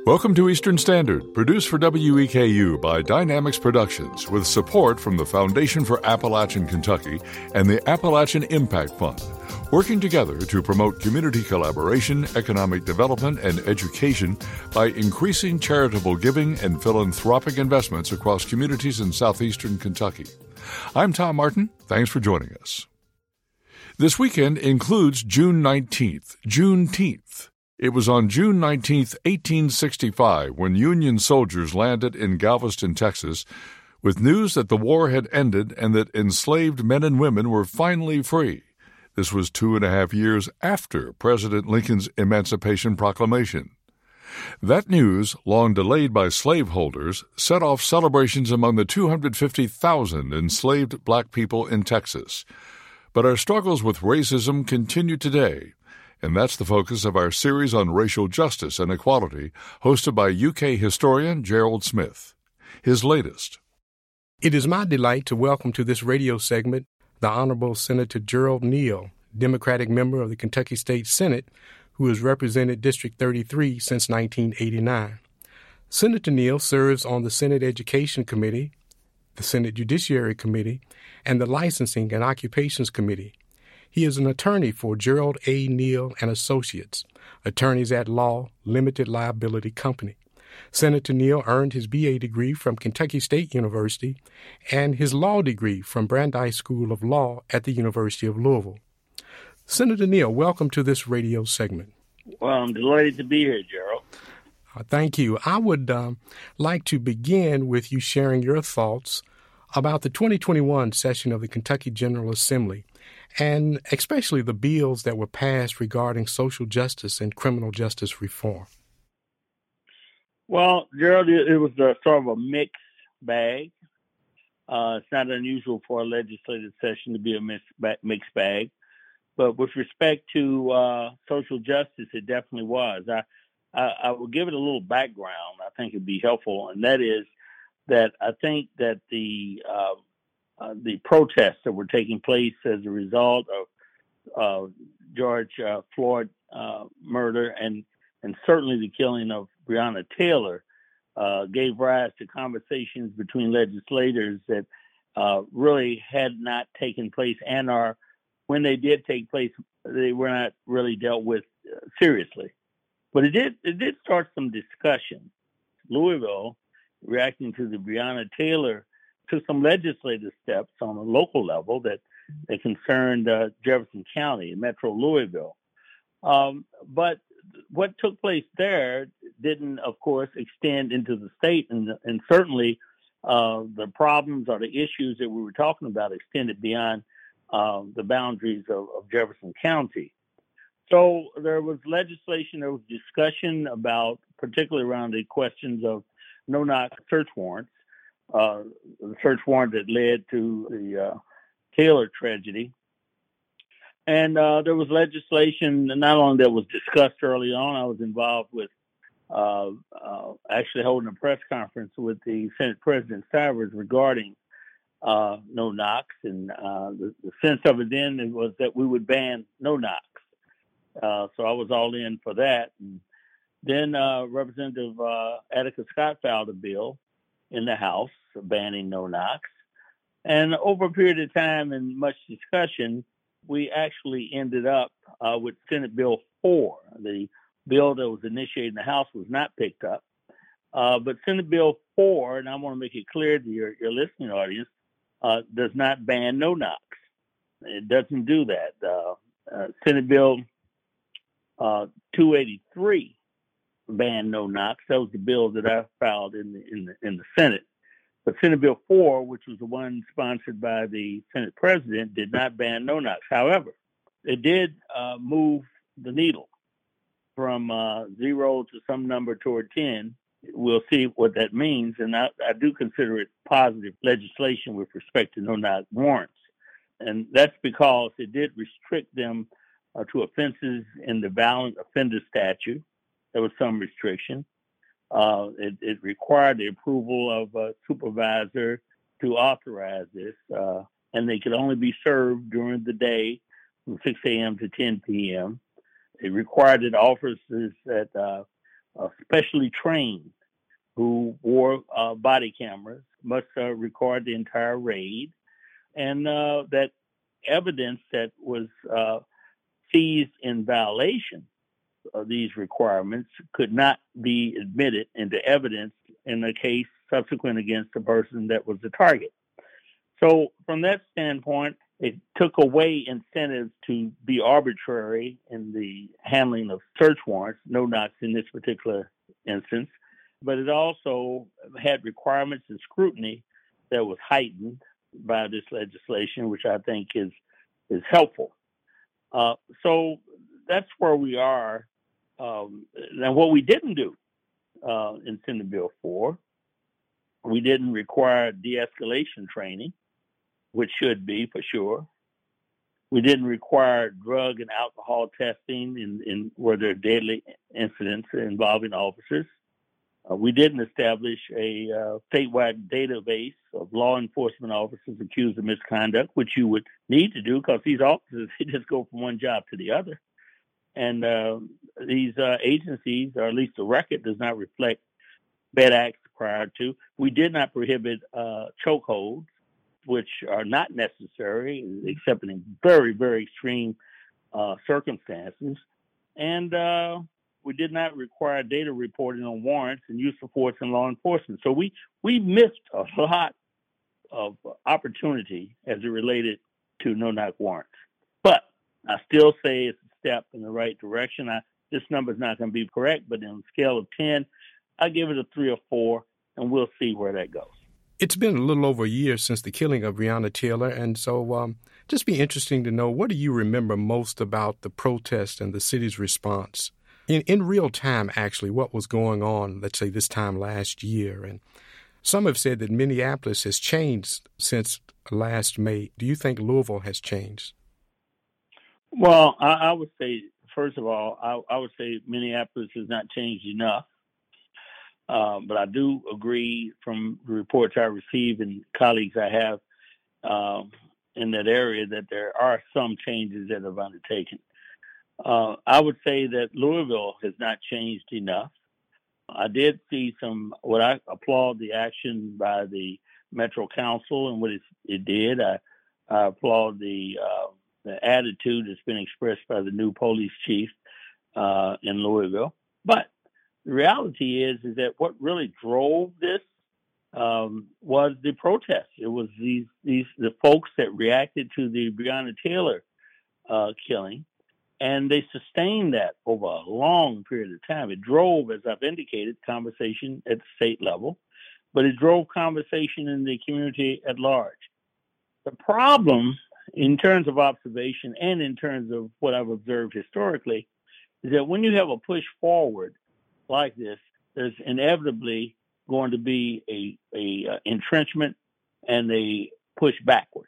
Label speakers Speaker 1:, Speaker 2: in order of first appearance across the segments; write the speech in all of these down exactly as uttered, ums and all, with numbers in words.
Speaker 1: Welcome to Eastern Standard, produced for W E K U by Dynamics Productions, with support from the Foundation for Appalachian Kentucky and the Appalachian Impact Fund, working together to promote community collaboration, economic development, and education by increasing charitable giving and philanthropic investments across communities in southeastern Kentucky. I'm Tom Martin. Thanks for joining us. This weekend includes June nineteenth, Juneteenth. It was on June nineteenth, eighteen sixty-five, when Union soldiers landed in Galveston, Texas, with news that the war had ended and that enslaved men and women were finally free. This was two and a half years after President Lincoln's Emancipation Proclamation. That news, long delayed by slaveholders, set off celebrations among the two hundred fifty thousand enslaved black people in Texas. But our struggles with racism continue today. And that's the focus of our series on racial justice and equality, hosted by U K historian Gerald Smith. His latest.
Speaker 2: It is my delight to welcome to this radio segment the Honorable Senator Gerald Neal, Democratic member of the Kentucky State Senate, who has represented District thirty-three since nineteen eighty-nine. Senator Neal serves on the Senate Education Committee, the Senate Judiciary Committee, and the Licensing and Occupations Committee. He is an attorney for Gerald A. Neal and Associates, Attorneys at Law, Limited Liability Company. Senator Neal earned his B A degree from Kentucky State University and his law degree from Brandeis School of Law at the University of Louisville. Senator Neal, welcome to this radio segment.
Speaker 3: Well, I'm delighted to be here, Gerald.
Speaker 2: Uh, thank you. I would um, like to begin with you sharing your thoughts about the twenty twenty-one session of the Kentucky General Assembly, and especially the bills that were passed regarding social justice and criminal justice reform.
Speaker 3: Well, Gerald, it was a sort of a mixed bag. Uh, it's not unusual for a legislative session to be a mixed bag. But with respect to uh, social justice, it definitely was. I, I, I will give it a little background. I think it'd be helpful, and that is that I think that the uh, Uh, the protests that were taking place as a result of uh, George uh, Floyd uh, murder and and certainly the killing of Breonna Taylor uh, gave rise to conversations between legislators that uh, really had not taken place, and are, when they did take place, they were not really dealt with uh, seriously. But it did it did start some discussion. Louisville, reacting to the Breonna Taylor, took some legislative steps on a local level that, that concerned uh, Jefferson County, Metro Louisville. Um, but what took place there didn't, of course, extend into the state, and, and certainly uh, the problems or the issues that we were talking about extended beyond uh, the boundaries of, of Jefferson County. So there was legislation, there was discussion about, particularly around the questions of no-knock search warrants. Uh, the search warrant that led to the uh, Taylor tragedy. And uh, there was legislation, not only that was discussed early on, I was involved with uh, uh, actually holding a press conference with the Senate President Stivers regarding uh, no knocks. And uh, the, the sense of it then was that we would ban no knocks. Uh, so I was all in for that. And then uh, Representative uh, Attica Scott filed a bill in the House banning no knocks. And over a period of time and much discussion, we actually ended up uh, with Senate Bill four. The bill that was initiated in the House was not picked up. Uh, but Senate Bill four, and I want to make it clear to your, your listening audience, uh, does not ban no knocks. It doesn't do that. Uh, uh, Senate Bill uh, two eighty-three ban no knocks. That was the bill that I filed in the in the in the Senate. But Senate Bill four, which was the one sponsored by the Senate President, did not ban no knocks. However, it did uh, move the needle from uh, zero to some number toward ten. We'll see what that means, and I, I do consider it positive legislation with respect to no-knock warrants. And that's because it did restrict them uh, to offenses in the violent offender statute. There was some restriction. Uh, it, it required the approval of a supervisor to authorize this, uh, and they could only be served during the day from six a.m. to ten p.m. It required that officers that uh, uh, specially trained who wore uh, body cameras, must uh, record the entire raid, and uh, that evidence that was uh, seized in violation of these requirements could not be admitted into evidence in a case subsequent against the person that was the target. So from that standpoint, it took away incentives to be arbitrary in the handling of search warrants, no knocks in this particular instance, but it also had requirements and scrutiny that was heightened by this legislation, which I think is is helpful. Uh, so that's where we are. Um, and what we didn't do uh, in Senate Bill four, we didn't require de-escalation training, which should be for sure. We didn't require drug and alcohol testing in, in where there are deadly incidents involving officers. Uh, we didn't establish a uh, statewide database of law enforcement officers accused of misconduct, which you would need to do because these officers, they just go from one job to the other. And uh, these uh, agencies, or at least the record, does not reflect bad acts prior to. We did not prohibit uh, chokeholds, which are not necessary, except in very, very extreme uh, circumstances. And uh, we did not require data reporting on warrants and use of force in law enforcement. So we, we missed a lot of opportunity as it related to no-knock warrants. But I still say it's a step in the right direction. I, this number is not going to be correct, but on a scale of ten, I give it a three or four, and we'll see where that goes.
Speaker 2: It's been a little over a year since the killing of Breonna Taylor, and so um, just be interesting to know, what do you remember most about the protest and the city's response? In, in real time, actually, what was going on, let's say, this time last year? And some have said that Minneapolis has changed since last May. Do you think Louisville has changed?
Speaker 3: Well, I, I would say, first of all, I, I would say Minneapolis has not changed enough. Uh, but I do agree from the reports I receive and colleagues I have uh, in that area that there are some changes that have undertaken. Uh, I would say that Louisville has not changed enough. I did see some, what I applaud the action by the Metro Council and what it, it did. I, I applaud the, uh, the attitude that's been expressed by the new police chief uh, in Louisville. But the reality is, is that what really drove this um, was the protest. It was these, these the folks that reacted to the Breonna Taylor uh, killing, and they sustained that over a long period of time. It drove, as I've indicated, conversation at the state level, but it drove conversation in the community at large. The problem, in terms of observation and in terms of what I've observed historically, is that when you have a push forward like this, there's inevitably going to be a, a uh, entrenchment and a push backwards.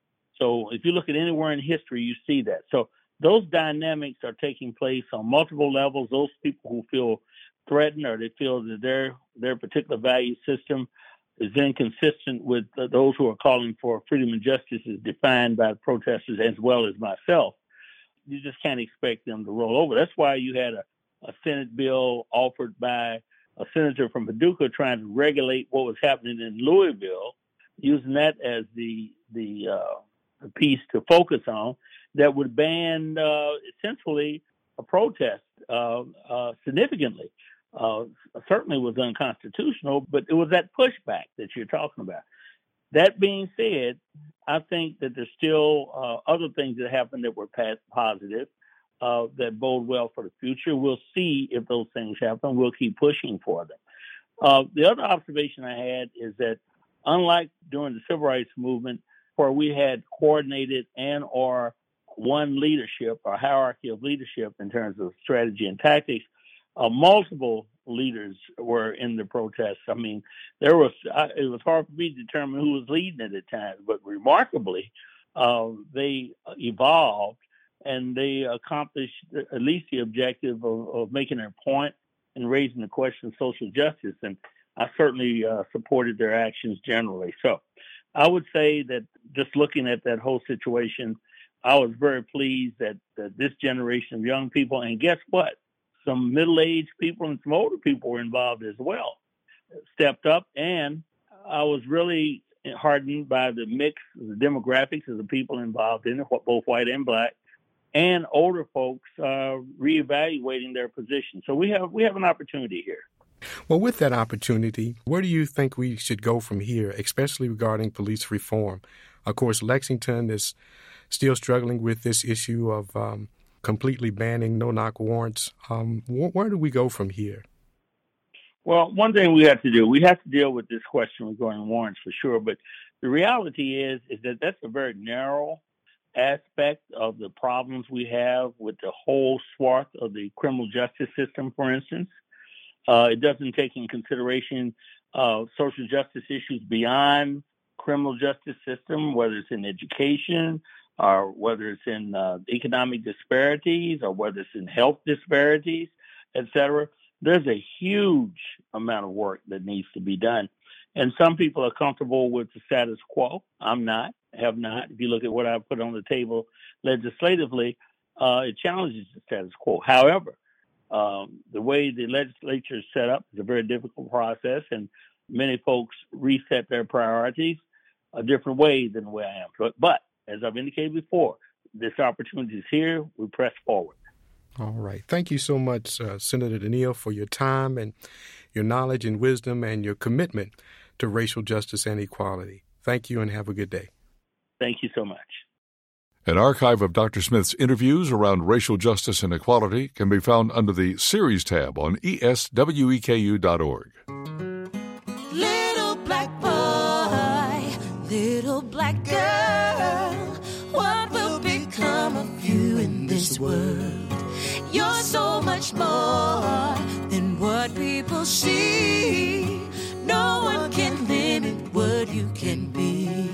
Speaker 3: So if you look at anywhere in history, you see that. So those dynamics are taking place on multiple levels. Those people who feel threatened or they feel that their their particular value system is inconsistent with uh, those who are calling for freedom and justice as defined by the protesters as well as myself, you just can't expect them to roll over. That's why you had a a Senate bill offered by a senator from Paducah trying to regulate what was happening in Louisville, using that as the the, uh, the piece to focus on, that would ban uh, essentially a protest uh, uh, significantly. Uh, certainly was unconstitutional, but it was that pushback that you're talking about. That being said, I think that there's still uh, other things that happened that were positive. Uh, that bode well for the future. We'll see if those things happen. We'll keep pushing for them. Uh, the other observation I had is that unlike during the civil rights movement, where we had coordinated and or one leadership or hierarchy of leadership in terms of strategy and tactics, uh, multiple leaders were in the protests. I mean, there was I, it was hard for me to determine who was leading at the time, but remarkably, uh, they evolved. And they accomplished at least the objective of, of making their point and raising the question of social justice. And I certainly uh, supported their actions generally. So I would say that just looking at that whole situation, I was very pleased that, that this generation of young people, and guess what? some middle-aged people and some older people were involved as well, stepped up. And I was really heartened by the mix, the demographics of the people involved in it, both white and black, and older folks uh, reevaluating their position. So we have we have an opportunity here.
Speaker 2: Well, with that opportunity, where do you think we should go from here, especially regarding police reform? Of course, Lexington is still struggling with this issue of um, completely banning no-knock warrants. Um, wh- where do we go from here?
Speaker 3: Well, one thing we have to do, we have to deal with this question regarding warrants for sure. But the reality is, is that that's a very narrow aspect of the problems we have with the whole swath of the criminal justice system, for instance. Uh, it doesn't take in consideration uh, social justice issues beyond criminal justice system, whether it's in education or whether it's in uh, economic disparities or whether it's in health disparities, et cetera. There's a huge amount of work that needs to be done. And some people are comfortable with the status quo. I'm not, have not. If you look at what I've put on the table legislatively, uh, it challenges the status quo. However, um, the way the legislature is set up is a very difficult process, and many folks reset their priorities a different way than the way I am. But, but as I've indicated before, this opportunity is here. We press forward.
Speaker 2: All right. Thank you so much, uh, Senator Daniel, for your time and your knowledge and wisdom and your commitment to racial justice and equality. Thank you and have a good day.
Speaker 3: Thank you so much.
Speaker 1: An archive of Doctor Smith's interviews around racial justice and equality can be found under the Series tab on E S W E K U dot org.
Speaker 4: Little black boy, little black girl, what will become of you in this world? You're so much more than what people see. No one can limit what you can be.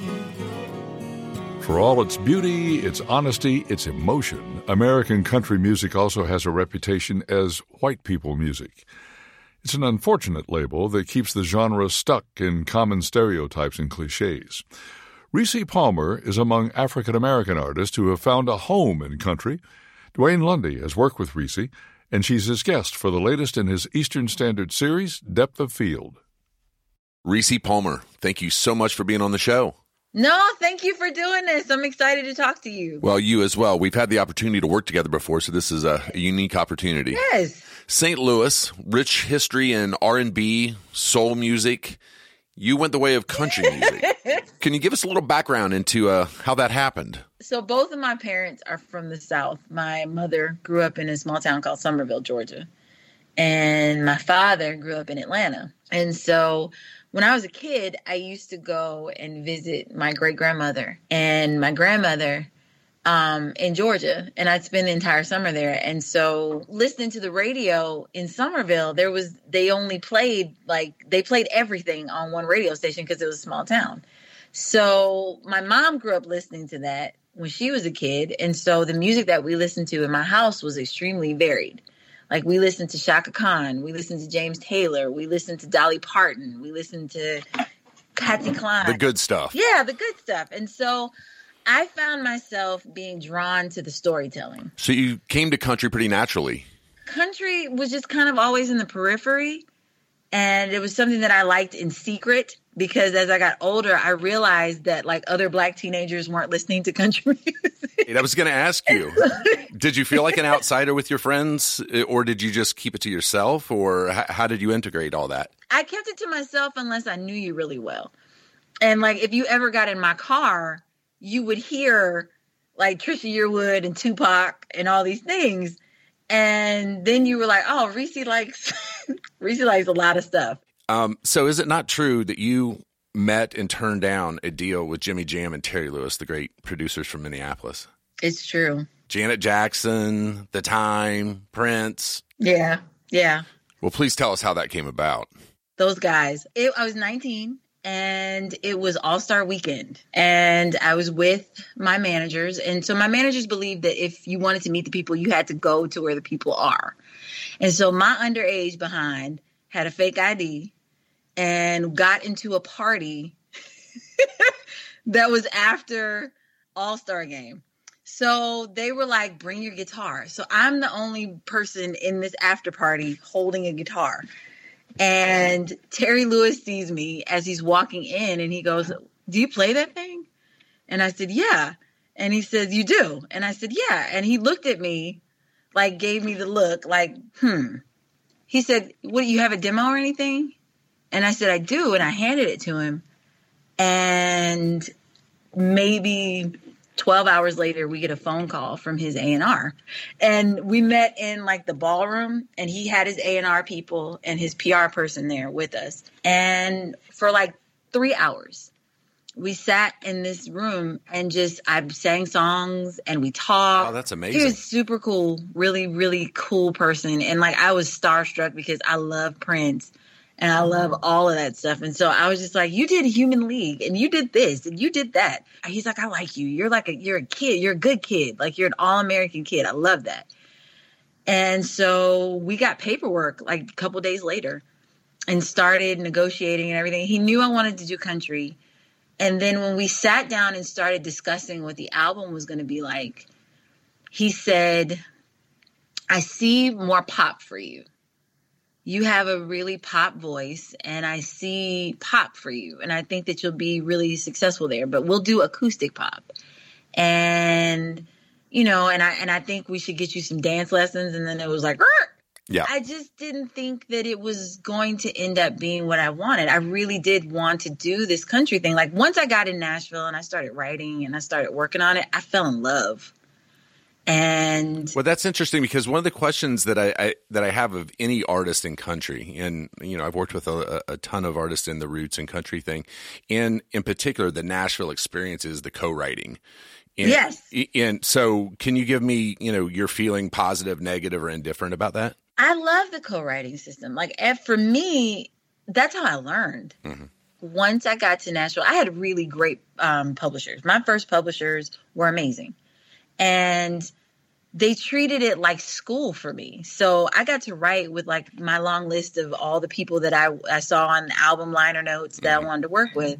Speaker 1: For all its beauty, its honesty, its emotion, American country music also has a reputation as white people music. It's an unfortunate label that keeps the genre stuck in common stereotypes and cliches. Reese Palmer is among African American artists who have found a home in country. Dwayne Lundy has worked with Reese, and she's his guest for the latest in his Eastern Standard series, Depth of Field.
Speaker 5: Reese Palmer, thank you so much for being on the show.
Speaker 6: No, thank you for doing this. I'm excited to talk to you.
Speaker 5: Well, you as well. We've had the opportunity to work together before, so this is a, a unique opportunity.
Speaker 6: Yes.
Speaker 5: Saint Louis, rich history in R and B, soul music. You went the way of country music. Can you give us a little background into uh, how that happened?
Speaker 6: So both of my parents are from the South. My mother grew up in a small town called Summerville, Georgia. And my father grew up in Atlanta. And so when I was a kid, I used to go and visit my great-grandmother and my grandmother um, in Georgia. And I'd spend the entire summer there. And so listening to the radio in Summerville, there was, they only played, like, they played everything on one radio station because it was a small town. So my mom grew up listening to that when she was a kid. And so the music that we listened to in my house was extremely varied. Like, we listened to Chaka Khan, we listened to James Taylor, we listened to Dolly Parton, we listened to Patsy Cline.
Speaker 5: The good stuff.
Speaker 6: Yeah, the good stuff. And so I found myself being drawn to the storytelling.
Speaker 5: So you came to country pretty naturally.
Speaker 6: Country was just kind of always in the periphery. And it was something that I liked in secret, because as I got older, I realized that, like, other black teenagers weren't listening to country music.
Speaker 5: I was going to ask you, did you feel like an outsider with your friends, or did you just keep it to yourself, or h- how did you integrate all that?
Speaker 6: I kept it to myself unless I knew you really well. And, like, if you ever got in my car, you would hear, like, Trisha Yearwood and Tupac and all these things. And then you were like, oh, Reese likes Reese likes a lot of stuff.
Speaker 5: Um, so is it not true that you met and turned down a deal with Jimmy Jam and Terry Lewis, the great producers from Minneapolis?
Speaker 6: It's true.
Speaker 5: Janet Jackson, The Time, Prince.
Speaker 6: Yeah, yeah.
Speaker 5: Well, please tell us how that came about.
Speaker 6: Those guys. It, I was nineteen. And it was All-Star Weekend. And I was with my managers. And so my managers believed that if you wanted to meet the people, you had to go to where the people are. And so my underage behind had a fake I D and got into a party that was after All-Star Game. So they were like, bring your guitar. So I'm the only person in this after party holding a guitar. And Terry Lewis sees me as he's walking in and he goes, do you play that thing? And I said, yeah. And he says, you do? And I said, yeah. And he looked at me, like gave me the look like, hmm. He said, what, you have a demo or anything? And I said, I do. And I handed it to him. And maybe twelve hours later, we get a phone call from his A and R. And we met in like the ballroom, and he had his A and R people and his P R person there with us. And for like three hours, we sat in this room and just, I sang songs and we talked.
Speaker 5: Oh, that's amazing.
Speaker 6: He was super cool, really, really cool person. And like, I was starstruck because I love Prince. And I love all of that stuff. And so I was just like, you did Human League and you did this and you did that. And he's like, I like you. You're like a, you're a kid. You're a good kid. Like you're an all-American kid. I love that. And so we got paperwork like a couple days later and started negotiating and everything. He knew I wanted to do country. And then when we sat down and started discussing what the album was going to be like, he said, I see more pop for you. You have a really pop voice, and I see pop for you. And I think that you'll be really successful there, but we'll do acoustic pop. And, you know, and I, and I think we should get you some dance lessons. And then it was like, Rrr!
Speaker 5: Yeah.
Speaker 6: I just didn't think that it was going to end up being what I wanted. I really did want to do this country thing. Like once I got in Nashville and I started writing and I started working on it, I fell in love. And
Speaker 5: well, that's interesting because one of the questions that I, I that I have of any artist in country, and you know, I've worked with a, a ton of artists in the roots and country thing, and in particular, the Nashville experience is the co-writing. And,
Speaker 6: yes.
Speaker 5: And so, can you give me, you know, your feeling, positive, negative, or indifferent about that?
Speaker 6: I love the co-writing system. Like for me, that's how I learned. Mm-hmm. Once I got to Nashville, I had really great um, publishers. My first publishers were amazing. And they treated it like school for me. So I got to write with like my long list of all the people that I, I saw on the album liner notes that mm-hmm. I wanted to work with.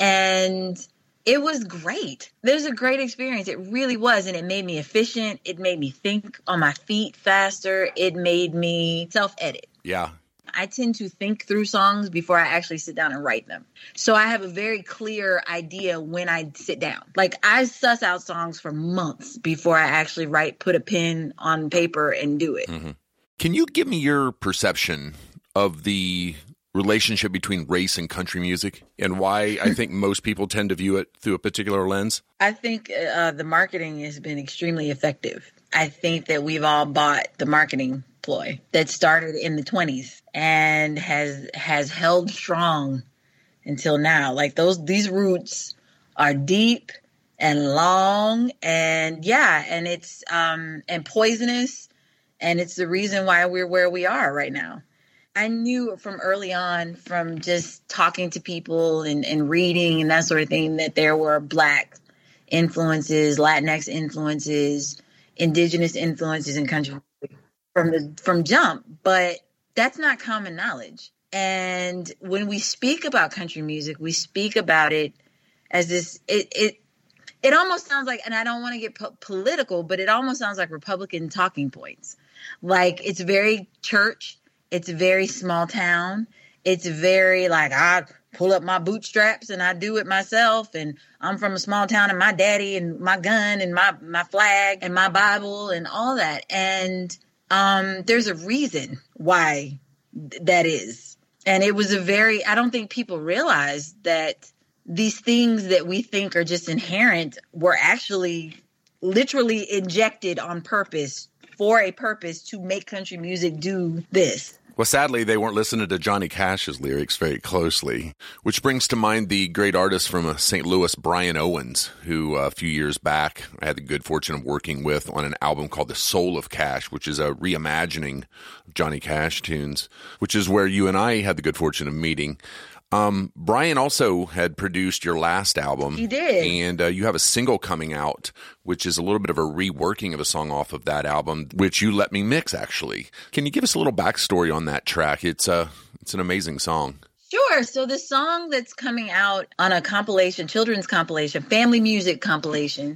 Speaker 6: And it was great. It was a great experience. It really was. And it made me efficient. It made me think on my feet faster. It made me self-edit.
Speaker 5: Yeah.
Speaker 6: I tend to think through songs before I actually sit down and write them. So I have a very clear idea when I sit down. Like I suss out songs for months before I actually write, put a pen on paper and do it.
Speaker 5: Mm-hmm. Can you give me your perception of the relationship between race and country music and why I think most people tend to view it through a particular lens?
Speaker 6: I think uh, the marketing has been extremely effective. I think that we've all bought the marketing ploy that started in the twenties and has has held strong until now. Like those these roots are deep and long and yeah, and it's um and poisonous, and it's the reason why we're where we are right now. I knew from early on, from just talking to people and, and reading and that sort of thing, that there were Black influences, Latinx influences, indigenous influences in country music from the from jump, but that's not common knowledge. And when we speak about country music, we speak about it as this, it it it almost sounds like, and I don't want to get po- political, but it almost sounds like Republican talking points. Like it's very church, it's very small town, it's very like I pull up my bootstraps and I do it myself, and I'm from a small town and my daddy and my gun and my my flag and my Bible and all that. And um, there's a reason why th- that is. And it was a very, I don't think people realize that these things that we think are just inherent were actually literally injected on purpose for a purpose to make country music do this.
Speaker 5: Well, sadly, they weren't listening to Johnny Cash's lyrics very closely, which brings to mind the great artist from Saint Louis, Brian Owens, who uh, a few years back I had the good fortune of working with on an album called The Soul of Cash, which is a reimagining of Johnny Cash tunes, which is where you and I had the good fortune of meeting. Um, Brian also had produced your last album.
Speaker 6: He did.
Speaker 5: And uh, you have a single coming out, which is a little bit of a reworking of a song off of that album, which you let me mix, actually. Can you give us a little backstory on that track? It's uh, it's an amazing song.
Speaker 6: Sure. So the song that's coming out on a compilation, children's compilation, family music compilation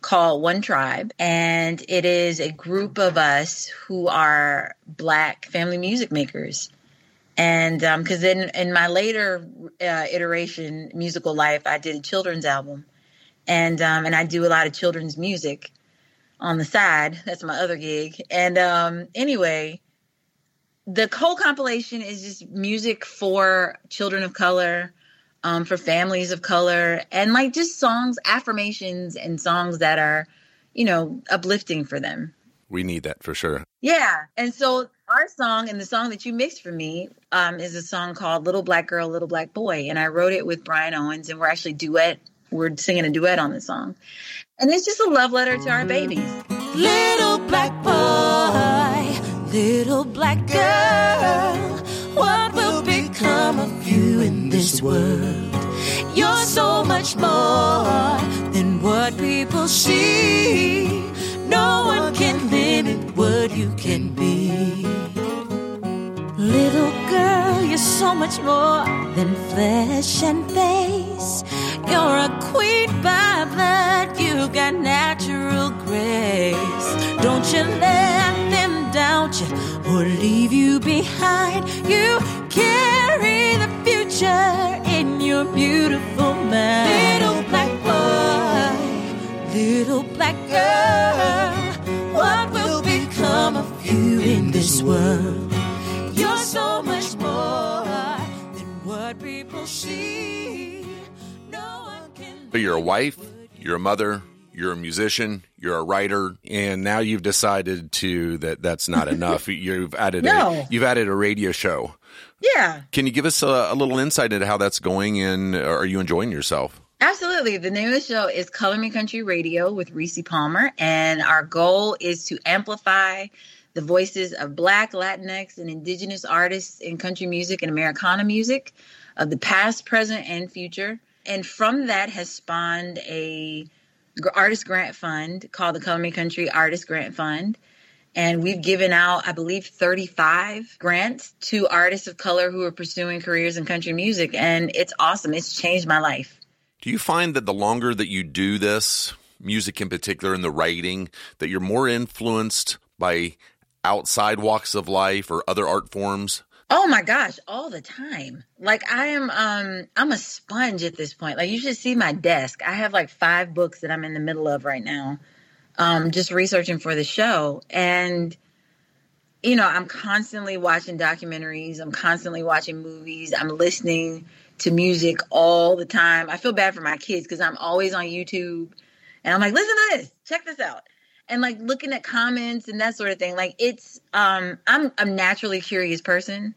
Speaker 6: called One Tribe, and it is a group of us who are Black family music makers. And because um, in, in my later uh, iteration musical life, I did a children's album, and um, and I do a lot of children's music on the side. That's my other gig. And um, anyway, the whole compilation is just music for children of color, um, for families of color, and like just songs, affirmations, and songs that are, you know, uplifting for them.
Speaker 5: We need that for sure.
Speaker 6: Yeah. And so our song and the song that you mixed for me um, is a song called Little Black Girl, Little Black Boy. And I wrote it with Brian Owens, and we're actually duet. We're singing a duet on the song. And it's just a love letter to our babies.
Speaker 4: Little black boy, little black girl, what will become of you in this world? You're so much more than what people see. No one can limit what you can be. Little girl, you're so much more than flesh and face. You're a queen by blood, you got natural grace. Don't you let them doubt you or leave you behind. You carry the future in your beautiful mind. Little black boy, little black girl, what will become of you in this world? You're so much more than what people see. No one can.
Speaker 5: But you're a wife, you're a mother, you're a musician, you're a writer, and now you've decided to that that's not enough. You've added
Speaker 6: No.
Speaker 5: a you've added a radio show.
Speaker 6: Yeah.
Speaker 5: Can you give us a, a little insight into how that's going, and are you enjoying yourself?
Speaker 6: Absolutely. The name of the show is Color Me Country Radio with Reese Palmer, and our goal is to amplify the voices of Black, Latinx, and Indigenous artists in country music and Americana music of the past, present, and future. And from that has spawned a artist grant fund called the Color Me Country Artist Grant Fund. And we've given out, I believe, thirty-five grants to artists of color who are pursuing careers in country music. And it's awesome. It's changed my life.
Speaker 5: Do you find that the longer that you do this, music in particular, and the writing, that you're more influenced by outside walks of life or other art forms?
Speaker 6: Oh my gosh, all the time. Like I am, um, I'm a sponge at this point. Like you should see my desk. I have like five books that I'm in the middle of right now, um, just researching for the show. And, you know, I'm constantly watching documentaries. I'm constantly watching movies. I'm listening to music all the time. I feel bad for my kids because I'm always on YouTube and I'm like, listen to this, check this out. And like looking at comments and that sort of thing. Like it's, um, I'm a naturally curious person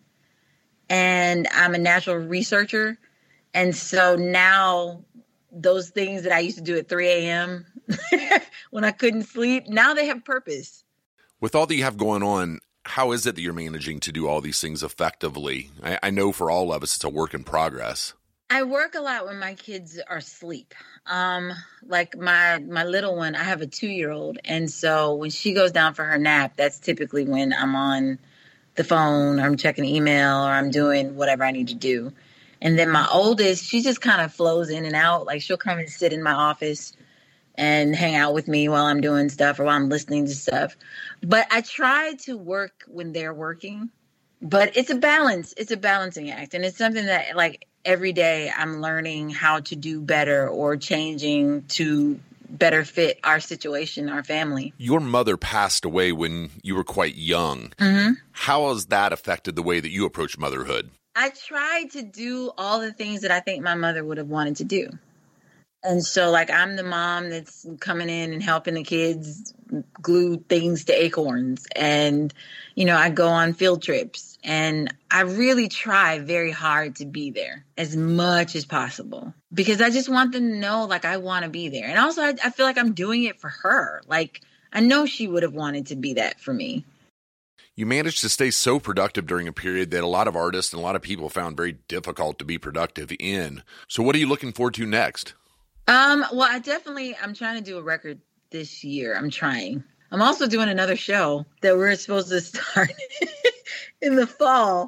Speaker 6: and I'm a natural researcher. And so now those things that I used to do at three a.m. when I couldn't sleep, now they have purpose.
Speaker 5: With all that you have going on, how is it that you're managing to do all these things effectively? I, I know for all of us, it's a work in progress.
Speaker 6: I work a lot when my kids are asleep. Um, like my, my little one, I have a two-year-old. And so when she goes down for her nap, that's typically when I'm on the phone or I'm checking email or I'm doing whatever I need to do. And then my oldest, she just kind of flows in and out. Like she'll come and sit in my office and hang out with me while I'm doing stuff or while I'm listening to stuff. But I try to work when they're working. But it's a balance. It's a balancing act. And it's something that, like, every day I'm learning how to do better or changing to better fit our situation, our family.
Speaker 5: Your mother passed away when you were quite young.
Speaker 6: Mm-hmm.
Speaker 5: How has that affected the way that you approach motherhood?
Speaker 6: I tried to do all the things that I think my mother would have wanted to do. And so, like, I'm the mom that's coming in and helping the kids glue things to acorns. And, you know, I go on field trips. And I really try very hard to be there as much as possible. Because I just want them to know, like, I want to be there. And also, I, I feel like I'm doing it for her. Like, I know she would have wanted to be that for me.
Speaker 5: You managed to stay so productive during a period that a lot of artists and a lot of people found very difficult to be productive in. So what are you looking forward to next?
Speaker 6: Um, well, I definitely, I'm trying to do a record this year. I'm trying. I'm also doing another show that we're supposed to start in the fall.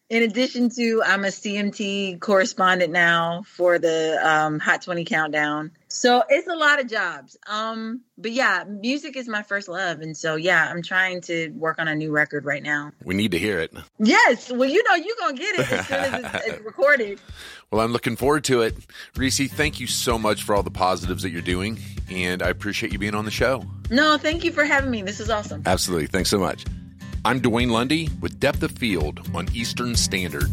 Speaker 6: In addition to, I'm a C M T correspondent now for the um, Hot twenty Countdown. So it's a lot of jobs. Um, but yeah, music is my first love. And so, yeah, I'm trying to work on a new record right now.
Speaker 5: We need to hear it.
Speaker 6: Yes. Well, you know, you're going to get it as soon as it's, it's recorded.
Speaker 5: Well, I'm looking forward to it. Reese, thank you so much for all the positives that you're doing. And I appreciate you being on the show.
Speaker 6: No, thank you for having me. This is awesome.
Speaker 5: Absolutely. Thanks so much. I'm Dwayne Lundy with Depth of Field on Eastern Standard.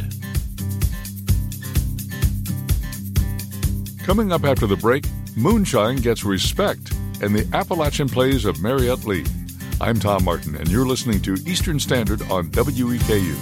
Speaker 1: Coming up after the break, moonshine gets respect and the Appalachian plays of Mariette Lee. I'm Tom Martin, and you're listening to Eastern Standard on W E K U.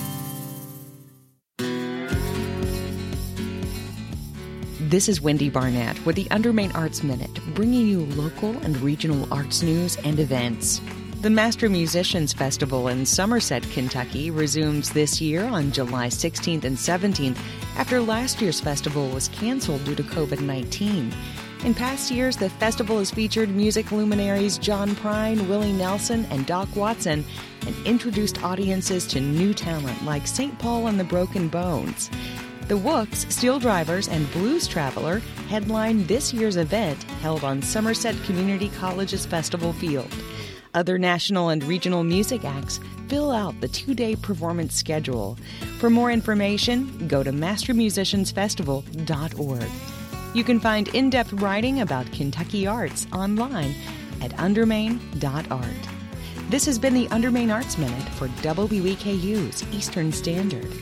Speaker 7: This is Wendy Barnett with the Undermain Arts Minute, bringing you local and regional arts news and events. The Master Musicians Festival in Somerset, Kentucky resumes this year on July sixteenth and seventeenth after last year's festival was canceled due to covid nineteen. In past years, the festival has featured music luminaries John Prine, Willie Nelson, and Doc Watson, and introduced audiences to new talent like Saint Paul and the Broken Bones. The Wooks, Steel Drivers, and Blues Traveler headline this year's event held on Somerset Community College's festival field. Other national and regional music acts fill out the two-day performance schedule. For more information, go to master musicians festival dot org. You can find in-depth writing about Kentucky arts online at undermain dot art. This has been the Undermain Arts Minute for W E K U's Eastern Standard.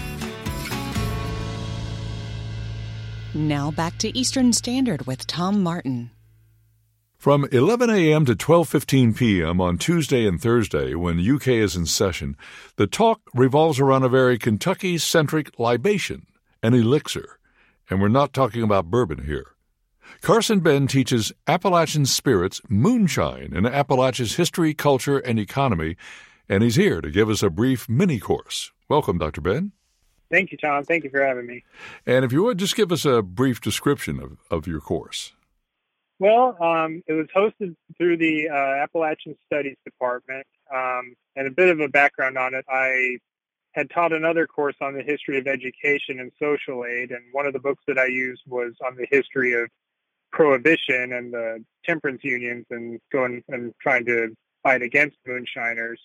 Speaker 7: Now back to Eastern Standard with Tom Martin.
Speaker 1: From eleven a.m. to twelve fifteen p.m. on Tuesday and Thursday, when U K is in session, the talk revolves around a very Kentucky-centric libation, an elixir. And we're not talking about bourbon here. Carson Ben teaches Appalachian spirits moonshine in Appalachia's history, culture, and economy, and he's here to give us a brief mini-course. Welcome, Doctor Ben.
Speaker 8: Thank you, Tom. Thank you for having me.
Speaker 1: And if you would, just give us a brief description of, of your course.
Speaker 8: Well, um, it was hosted through the uh, Appalachian Studies Department, um, and a bit of a background on it. I had taught another course on the history of education and social aid, and one of the books that I used was on the history of prohibition and the temperance unions and going and trying to fight against moonshiners.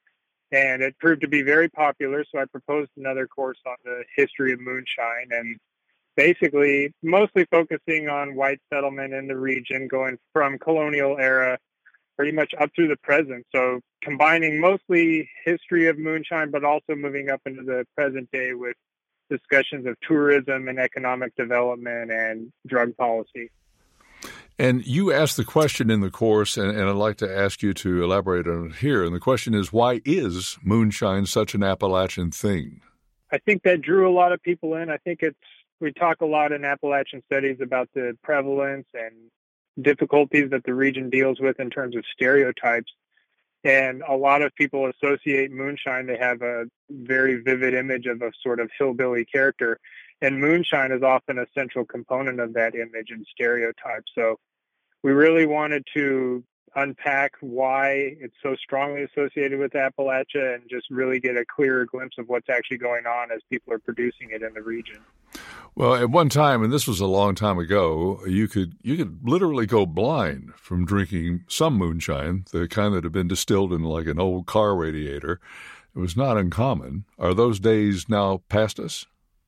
Speaker 8: And it proved to be very popular, so I proposed another course on the history of moonshine, and basically mostly focusing on white settlement in the region, going from colonial era pretty much up through the present. So combining mostly history of moonshine, but also moving up into the present day with discussions of tourism and economic development and drug policy.
Speaker 1: And you asked the question in the course, and, and I'd like to ask you to elaborate on it here. And the question is, why is moonshine such an Appalachian thing?
Speaker 8: I think that drew a lot of people in. I think it's, we talk a lot in Appalachian studies about the prevalence and difficulties that the region deals with in terms of stereotypes. And a lot of people associate moonshine. They have a very vivid image of a sort of hillbilly character. And moonshine is often a central component of that image and stereotype. So we really wanted to unpack why it's so strongly associated with Appalachia and just really get a clearer glimpse of what's actually going on as people are producing it in the region.
Speaker 1: Well, at one time, and this was a long time ago, you could you could literally go blind from drinking some moonshine, the kind that had been distilled in like an old car radiator. It was not uncommon. Are those days now past us?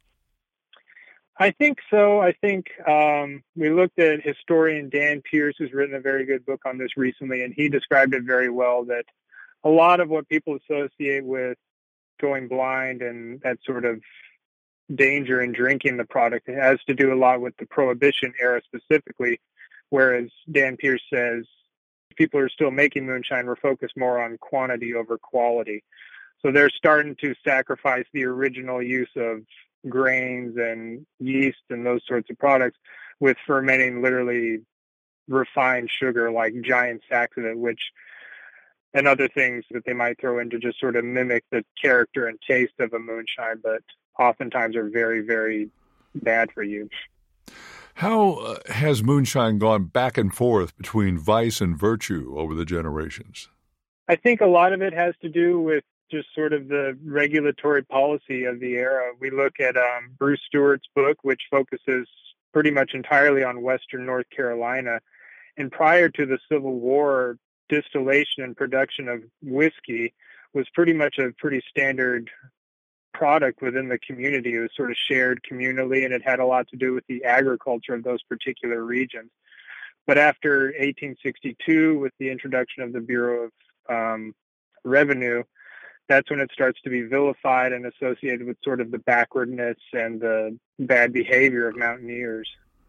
Speaker 8: I think so. I think um, we looked at historian Dan Pierce, who's written a very good book on this recently, and he described it very well, that a lot of what people associate with going blind and that sort of danger in drinking the product, it has to do a lot with the Prohibition era specifically, whereas Dan Pierce says people are still making moonshine, we're focused more on quantity over quality. So they're starting to sacrifice the original use of grains and yeast and those sorts of products with fermenting literally refined sugar, like giant sacks of it, which and other things that they might throw in to just sort of mimic the character and taste of a moonshine, but oftentimes are very, very bad for you.
Speaker 1: How uh, has moonshine gone back and forth between vice and virtue over the generations?
Speaker 8: I think a lot of it has to do with just sort of the regulatory policy of the era. We look at um, Bruce Stewart's book, which focuses pretty much entirely on Western North Carolina. And prior to the Civil War, distillation and production of whiskey was pretty much a pretty standard product within the community. It was sort of shared communally, and it had a lot to do with the agriculture of those particular regions. But after eighteen sixty-two, with the introduction of the Bureau of um, Revenue, that's when it starts to be vilified and associated with sort of the backwardness and the bad behavior of mountaineers.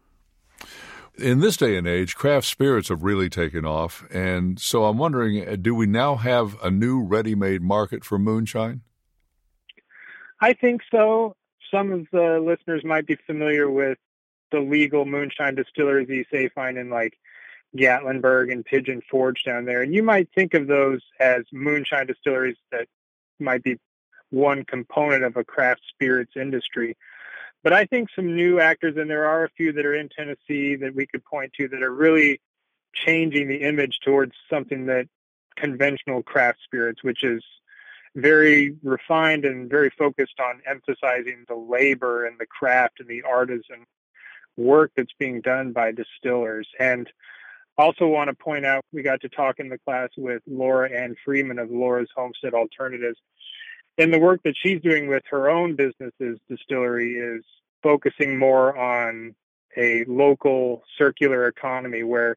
Speaker 1: In this day and age, craft spirits have really taken off, and so I'm wondering, do we now have a new ready-made market for moonshine?
Speaker 8: I think so. Some of the listeners might be familiar with the legal moonshine distilleries you say find in like Gatlinburg and Pigeon Forge down there. And you might think of those as moonshine distilleries that might be one component of a craft spirits industry. But I think some new actors, and there are a few that are in Tennessee that we could point to, that are really changing the image towards something that conventional craft spirits, which is very refined and very focused on emphasizing the labor and the craft and the artisan work that's being done by distillers. And also want to point out, we got to talk in the class with Laura Ann Freeman of Laura's Homestead Alternatives. And the work that she's doing with her own business's distillery is focusing more on a local circular economy where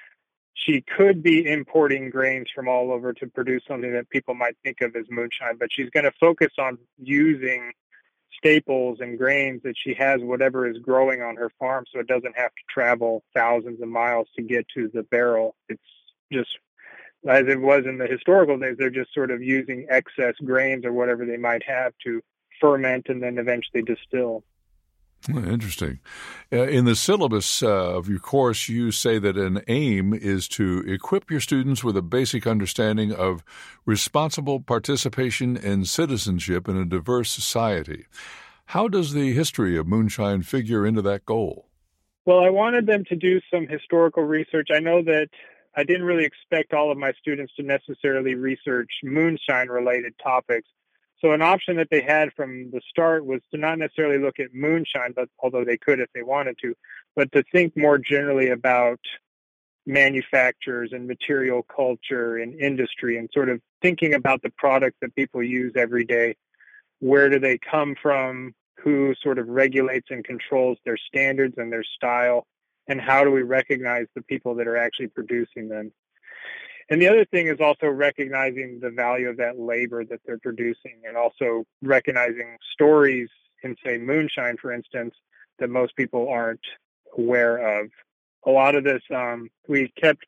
Speaker 8: she could be importing grains from all over to produce something that people might think of as moonshine, but she's going to focus on using staples and grains that she has, whatever is growing on her farm, so it doesn't have to travel thousands of miles to get to the barrel. It's just, as it was in the historical days, they're just sort of using excess grains or whatever they might have to ferment and then eventually distill.
Speaker 1: Interesting. Uh, in the syllabus uh, of your course, you say that an aim is to equip your students with a basic understanding of responsible participation and citizenship in a diverse society. How does the history of moonshine figure into that goal?
Speaker 8: Well, I wanted them to do some historical research. I know that I didn't really expect all of my students to necessarily research moonshine-related topics. So an option that they had from the start was to not necessarily look at moonshine, but although they could if they wanted to, but to think more generally about manufacturers and material culture and industry, and sort of thinking about the products that people use every day. Where do they come from? Who sort of regulates and controls their standards and their style? And how do we recognize the people that are actually producing them? And the other thing is also recognizing the value of that labor that they're producing, and also recognizing stories in, say, moonshine, for instance, that most people aren't aware of. A lot of this, um, we kept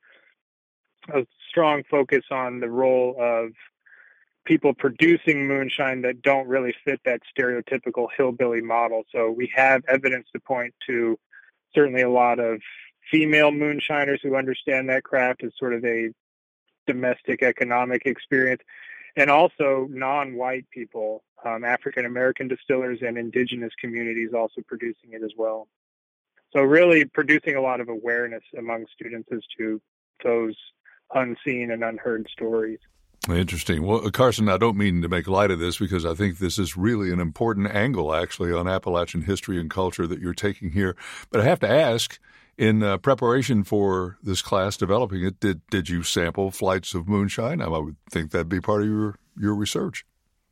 Speaker 8: a strong focus on the role of people producing moonshine that don't really fit that stereotypical hillbilly model. So we have evidence to point to certainly a lot of female moonshiners who understand that craft as sort of a domestic economic experience, and also non-white people, um, African-American distillers and indigenous communities also producing it as well. So really producing a lot of awareness among students as to those unseen and unheard stories.
Speaker 1: Interesting. Well, Carson, I don't mean to make light of this because I think this is really an important angle, actually, on Appalachian history and culture that you're taking here. But I have to ask, in uh, preparation for this class, developing it, did did you sample flights of moonshine? I would think that'd be part of your, your research.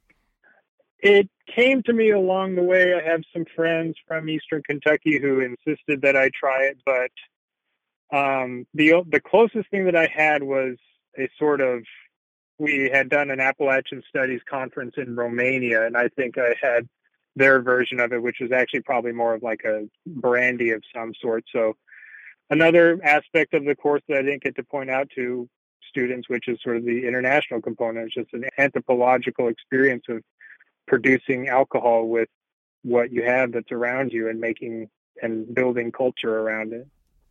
Speaker 8: It came to me along the way. I have some friends from Eastern Kentucky who insisted that I try it, but um, the the closest thing that I had was a sort of, we had done an Appalachian Studies conference in Romania, and I think I had their version of it, which was actually probably more of like a brandy of some sort. So another aspect of the course that I didn't get to point out to students, which is sort of the international component, is just an anthropological experience of producing alcohol with what you have that's around you and making and building culture around it.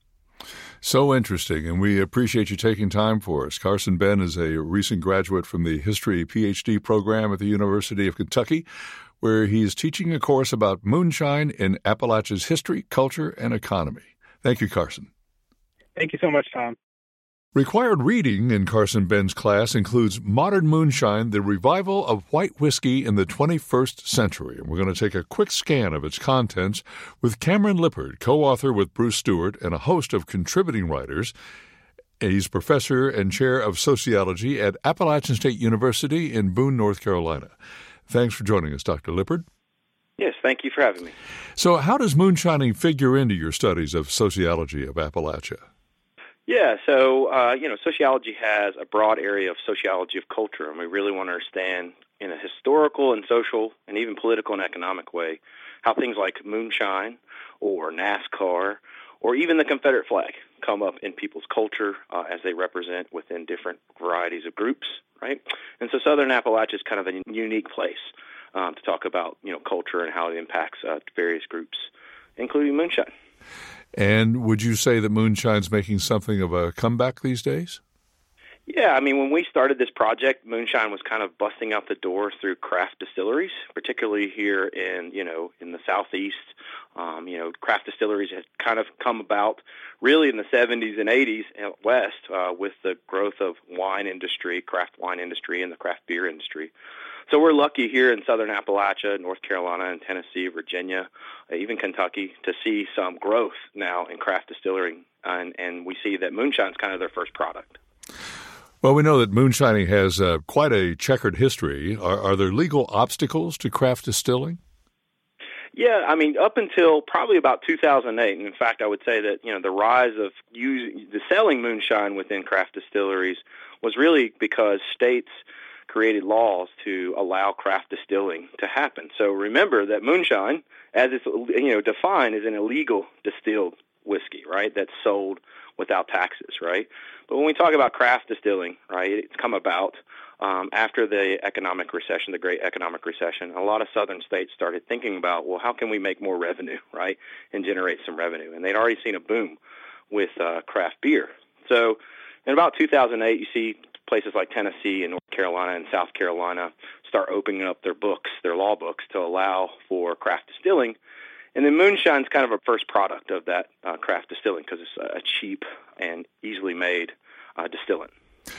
Speaker 1: So interesting, and we appreciate you taking time for us. Carson Benn is a recent graduate from the History P H D program at the University of Kentucky, where he's teaching a course about moonshine in Appalachia's history, culture, and economy. Thank you, Carson.
Speaker 8: Thank you so much, Tom.
Speaker 1: Required reading in Carson Ben's class includes Modern Moonshine, the Revival of White Whiskey in the twenty-first Century. And we're going to take a quick scan of its contents with Cameron Lippard, co-author with Bruce Stewart and a host of contributing writers. He's professor and chair of sociology at Appalachian State University in Boone, North Carolina. Thanks for joining us, Doctor Lippard.
Speaker 9: Yes, thank you for having me.
Speaker 1: So how does moonshining figure into your studies of sociology of Appalachia?
Speaker 9: Yeah, so, uh, you know, sociology has a broad area of sociology of culture, and we really want to understand in a historical and social and even political and economic way how things like moonshine or NASCAR or even the Confederate flag come up in people's culture uh, as they represent within different varieties of groups, right? And so Southern Appalachia is kind of a unique place um, to talk about, you know, culture and how it impacts uh, various groups, including moonshine.
Speaker 1: And would you say that moonshine's making something of a comeback these days?
Speaker 9: Yeah, I mean, when we started this project, moonshine was kind of busting out the door through craft distilleries, particularly here in, you know, in the Southeast. Um, you know, craft distilleries had kind of come about really in the seventies and eighties out west uh, with the growth of wine industry, craft wine industry, and the craft beer industry. So we're lucky here in Southern Appalachia, North Carolina, and Tennessee, Virginia, even Kentucky, to see some growth now in craft distilling, and, and we see that moonshine's kind of their first product.
Speaker 1: Well, we know that moonshining has uh, quite a checkered history. Are, are there legal obstacles to craft distilling?
Speaker 9: Yeah, I mean, up until probably about two thousand eight, and in fact, I would say that, you know, the rise of using, the selling moonshine within craft distilleries was really because states created laws to allow craft distilling to happen. So remember that moonshine, as it's, you know, defined, is an illegal distilled whiskey, right, that's sold without taxes, right? But when we talk about craft distilling, right, it's come about um, after the economic recession, the Great Economic Recession. A lot of southern states started thinking about, well, how can we make more revenue, right, and generate some revenue? And they'd already seen a boom with uh, craft beer. So in about two thousand eight, you see places like Tennessee and North Carolina and South Carolina start opening up their books, their law books, to allow for craft distilling. And then moonshine's kind of a first product of that uh, craft distilling because it's a cheap and easily made uh, distillant.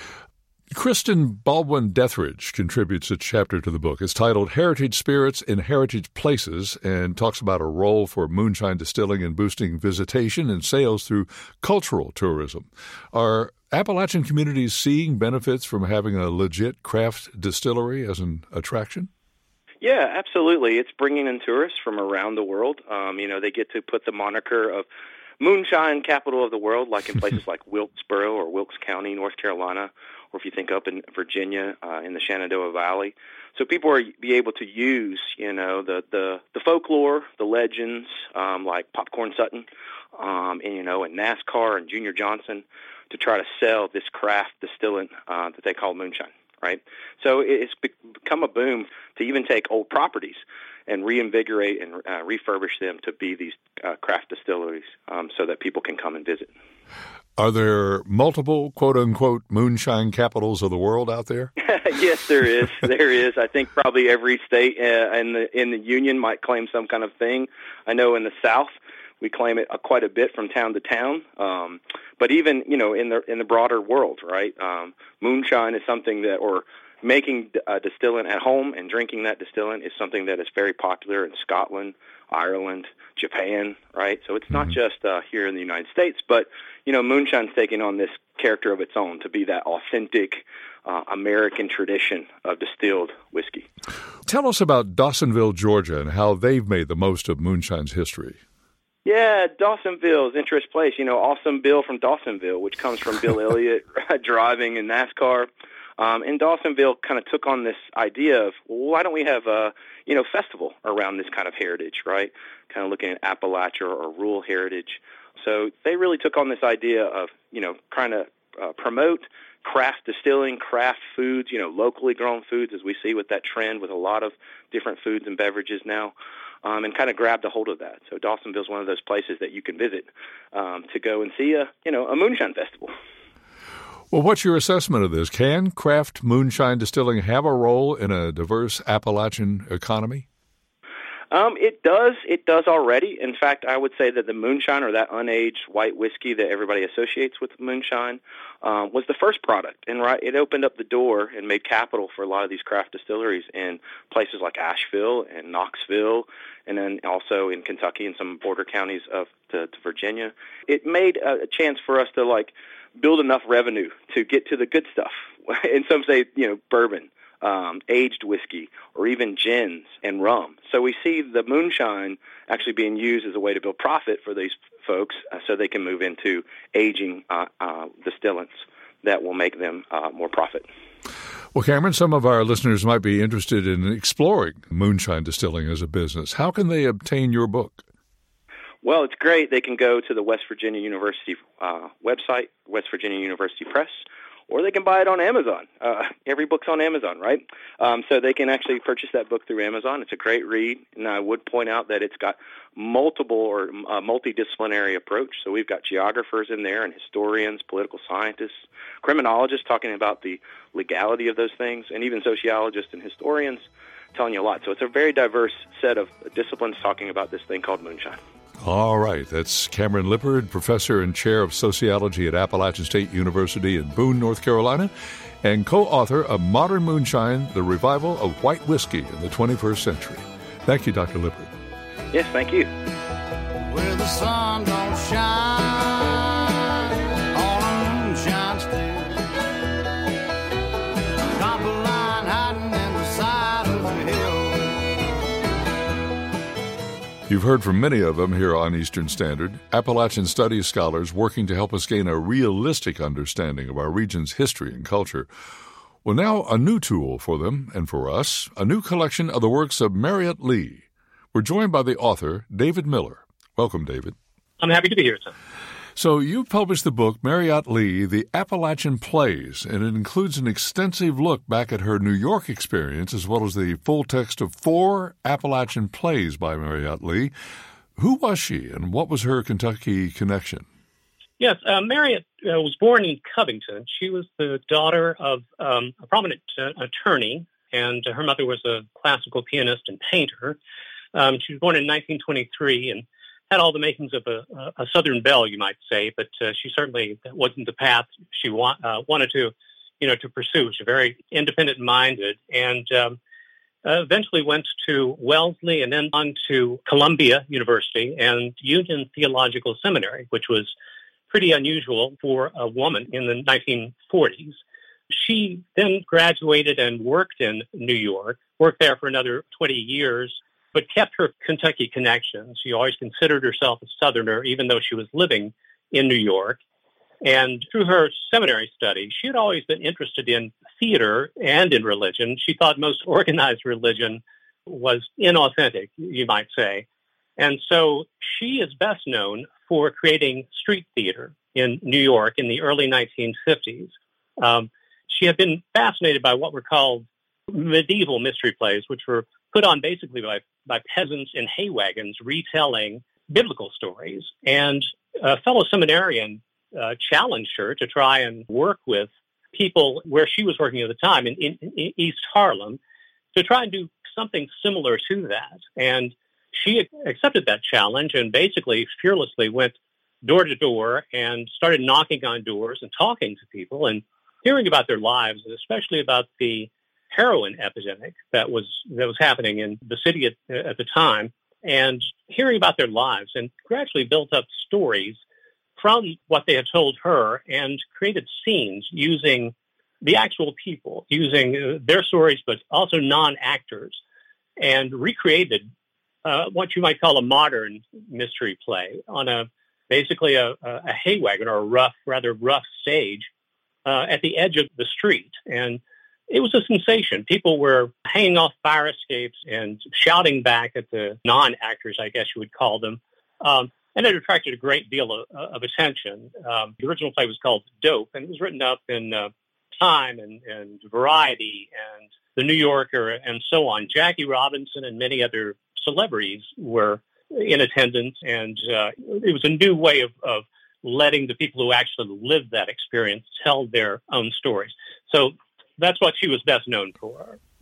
Speaker 1: Kristen Baldwin Dethridge contributes a chapter to the book. It's titled Heritage Spirits in Heritage Places and talks about a role for moonshine distilling in boosting visitation and sales through cultural tourism. Are Appalachian communities seeing benefits from having a legit craft distillery as an attraction?
Speaker 9: Yeah, absolutely. It's bringing in tourists from around the world. Um, you know, they get to put the moniker of moonshine capital of the world, like in places like Wilkesboro or Wilkes County, North Carolina, or if you think up in Virginia, uh, in the Shenandoah Valley. So people are be able to use, you know, the, the, the folklore, the legends, um, like Popcorn Sutton, um, and, you know, and NASCAR and Junior Johnson to try to sell this craft distillant uh, that they call moonshine, right? So it's become a boom to even take old properties and reinvigorate and uh, refurbish them to be these uh, craft distilleries um, so that people can come and visit.
Speaker 1: Are there multiple, quote-unquote, moonshine capitals of the world out there?
Speaker 9: Yes, there is. There is. I think probably every state uh, in the in the union might claim some kind of thing. I know in the South we claim it uh, quite a bit from town to town. Um, but even, you know, in the in the broader world, right, um, moonshine is something that, or making a distillant at home and drinking that distillant is something that is very popular in Scotland, Ireland, Japan, right? So it's not mm-hmm. just uh, here in the United States, but, you know, moonshine's taking on this character of its own to be that authentic uh, American tradition of distilled whiskey.
Speaker 1: Tell us about Dawsonville, Georgia, and how they've made the most of moonshine's history.
Speaker 9: Yeah, Dawsonville is an interesting place. You know, Awesome Bill from Dawsonville, which comes from Bill Elliott driving in NASCAR. Um, and Dawsonville kind of took on this idea of, well, why don't we have a, you know, festival around this kind of heritage, right? Kind of looking at Appalachia or rural heritage. So they really took on this idea of, you know, trying to uh, promote craft distilling, craft foods, you know, locally grown foods, as we see with that trend with a lot of different foods and beverages now, um, and kind of grabbed a hold of that. So Dawsonville is one of those places that you can visit um, to go and see a, you know, a moonshine festival.
Speaker 1: Well, what's your assessment of this? Can craft moonshine distilling have a role in a diverse Appalachian economy?
Speaker 9: Um, it does. It does already. In fact, I would say that the moonshine, or that unaged white whiskey that everybody associates with moonshine, um, was the first product. And right, it opened up the door and made capital for a lot of these craft distilleries in places like Asheville and Knoxville, and then also in Kentucky and some border counties of to, to Virginia. It made a, a chance for us to like build enough revenue to get to the good stuff. And some say, you know, bourbon. Um, aged whiskey, or even gins and rum. So we see the moonshine actually being used as a way to build profit for these folks uh, so they can move into aging uh, uh, distillants that will make them uh, more profit.
Speaker 1: Well, Cameron, some of our listeners might be interested in exploring moonshine distilling as a business. How can they obtain your book?
Speaker 9: Well, it's great. They can go to the West Virginia University uh, website, West Virginia University Press, or they can buy it on Amazon. Uh, every book's on Amazon, right? Um, so they can actually purchase that book through Amazon. It's a great read, and I would point out that it's got multiple or uh, multidisciplinary approach. So we've got geographers in there and historians, political scientists, criminologists talking about the legality of those things, and even sociologists and historians telling you a lot. So it's a very diverse set of disciplines talking about this thing called moonshine.
Speaker 1: All right. That's Cameron Lippard, professor and chair of sociology at Appalachian State University in Boone, North Carolina, and co-author of Modern Moonshine, The Revival of White Whiskey in the twenty-first Century. Thank you, Doctor Lippard.
Speaker 9: Yes, thank you.
Speaker 10: Where the sun don't shine on a moonshine stand. Top of line hiding in the side of the hill.
Speaker 1: You've heard from many of them here on Eastern Standard, Appalachian Studies scholars working to help us gain a realistic understanding of our region's history and culture. Well, now a new tool for them and for us, a new collection of the works of Marriott Lee. We're joined by the author, David Miller. Welcome, David.
Speaker 11: I'm happy to be here, Tom.
Speaker 1: So you published the book, Marriott Lee, The Appalachian Plays, and it includes an extensive look back at her New York experience, as well as the full text of four Appalachian plays by Marriott Lee. Who was she, and what was her Kentucky connection?
Speaker 11: Yes, uh, Marriott uh, was born in Covington. She was the daughter of um, a prominent uh, attorney, and uh, her mother was a classical pianist and painter. Um, she was born in nineteen twenty-three, and had all the makings of a, a Southern belle, you might say, but uh, she certainly wasn't the path she wa- uh, wanted to, you know, to pursue. She was very independent-minded, and um, uh, eventually went to Wellesley and then on to Columbia University and Union Theological Seminary, which was pretty unusual for a woman in the nineteen forties. She then graduated and worked in New York, worked there for another twenty years, but kept her Kentucky connections. She always considered herself a Southerner, even though she was living in New York. And through her seminary study, she had always been interested in theater and in religion. She thought most organized religion was inauthentic, you might say. And so she is best known for creating street theater in New York in the early nineteen fifties. Um, she had been fascinated by what were called medieval mystery plays, which were put on basically by, by peasants in hay wagons retelling biblical stories. And a fellow seminarian uh, challenged her to try and work with people where she was working at the time in, in, in East Harlem to try and do something similar to that. And she accepted that challenge and basically fearlessly went door to door and started knocking on doors and talking to people and hearing about their lives, and especially about the heroin epidemic that was that was happening in the city at, at the time, and hearing about their lives, and gradually built up stories from what they had told her and created scenes using the actual people, using uh, their stories, but also non-actors, and recreated uh, what you might call a modern mystery play on a basically a, a hay wagon or a rough, rather rough stage uh, at the edge of the street. And it was a sensation. People were hanging off fire escapes and shouting back at the non-actors, I guess you would call them. Um, and it attracted a great deal of, of attention. Um, the original play was called Dope, and it was written up in uh, Time and, and Variety and The New Yorker and so on. Jackie Robinson and many other celebrities were in attendance, and uh, it was a new way of, of letting the people who actually lived that experience tell their own stories. So that's what she was best known for.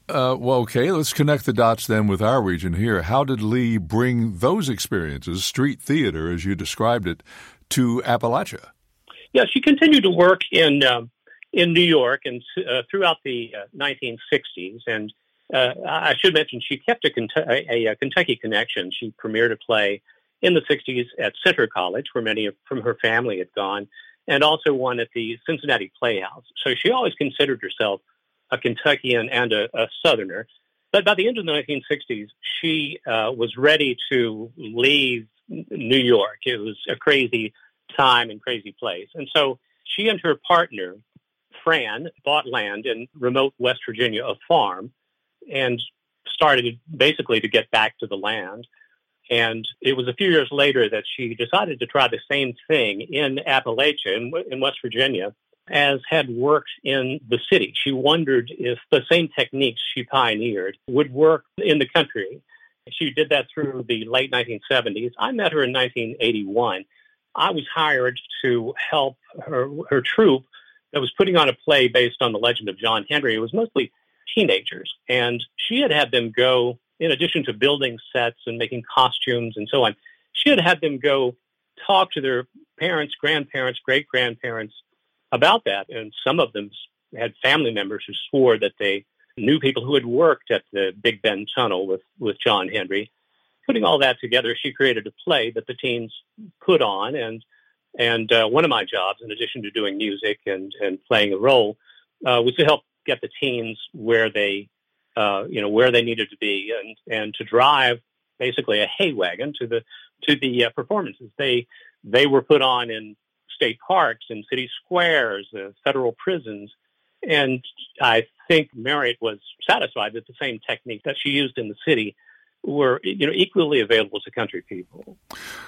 Speaker 1: Uh, well, okay, let's connect the dots then with our region here. How did Lee bring those experiences, street theater as you described it, to Appalachia?
Speaker 11: Yeah, she continued to work in um, in New York and uh, throughout the uh, nineteen sixties. And uh, I should mention she kept a, a, a Kentucky connection. She premiered a play in the sixties at Centre College, where many of, from her family had gone, and also one at the Cincinnati Playhouse. So she always considered herself a Kentuckian and a, a Southerner. But by the end of the nineteen sixties, she uh, was ready to leave New York. It was a crazy time and crazy place. And so she and her partner, Fran, bought land in remote West Virginia, a farm, and started basically to get back to the land. And it was a few years later that she decided to try the same thing in Appalachia, in, in West Virginia, as had worked in the city. She wondered if the same techniques she pioneered would work in the country. She did that through the late nineteen seventies. I met her in nineteen eighty-one. I was hired to help her, her troupe that was putting on a play based on the legend of John Henry. It was mostly teenagers, and she had had them go, in addition to building sets and making costumes and so on, she had had them go talk to their parents, grandparents, great-grandparents about that. And some of them had family members who swore that they knew people who had worked at the Big Bend Tunnel with, with John Henry. Putting all that together, she created a play that the teens put on. And and uh, one of my jobs, in addition to doing music and, and playing a role, uh, was to help get the teens where they Uh, you know, where they needed to be, and, and to drive basically a hay wagon to the to the uh, performances. They they were put on in state parks and city squares, uh, federal prisons, and I think Marriott was satisfied that the same techniques that she used in the city were, you know, equally available to country people.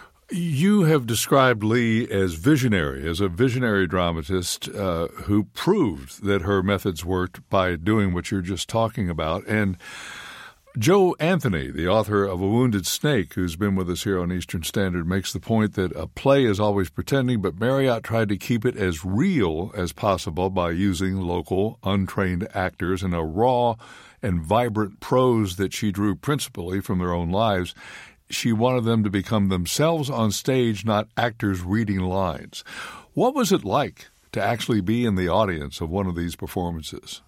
Speaker 1: You have described Lee as visionary, as a visionary dramatist uh, who proved that her methods worked by doing what you're just talking about. And Joe Anthony, the author of A Wounded Snake, who's been with us here on Eastern Standard, makes the point that a play is always pretending, but Marriott tried to keep it as real as possible by using local, untrained actors in a raw and vibrant prose that she drew principally from their own lives. She wanted them to become themselves on stage, not actors reading lines. What was it like to actually be in the audience of one of these performances?